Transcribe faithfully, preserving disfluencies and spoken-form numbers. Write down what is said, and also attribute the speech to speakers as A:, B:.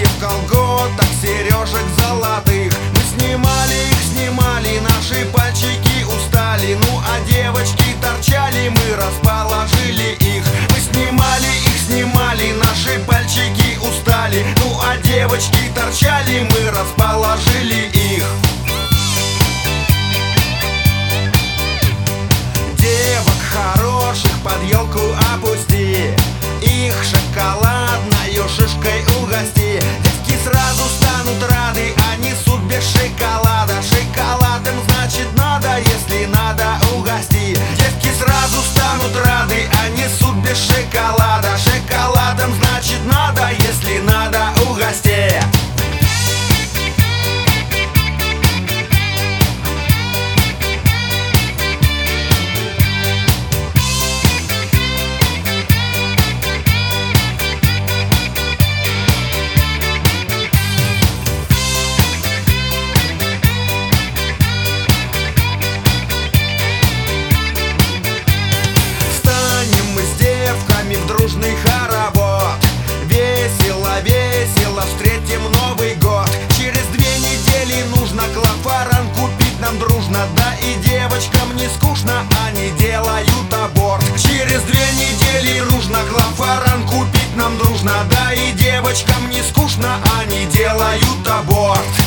A: платьев, колготок, сережек золотых. Мы снимали их, снимали, наши пальчики устали. Ну а девочки торчали, мы расположили их. Мы снимали их, снимали, наши пальчики устали. Ну а девочки торчали, мы расположили их. Девок хороших под елку опусти, их шоколадною шишкой угости. Девки сразу станут рады, а несут без шоколада. Шоколадом значит надо, если надо угости. Девки сразу станут рады, а несут без шоколада. Шоколадом значит надо, если надо угости. В дружный хоровод весело, весело встретим Новый год. Через две недели нужно клофаран купить нам дружно. Да и девочкам не скучно, они делают аборт. Через две недели нужно клофаран купить нам дружно. Да и девочкам не скучно, они делают аборт.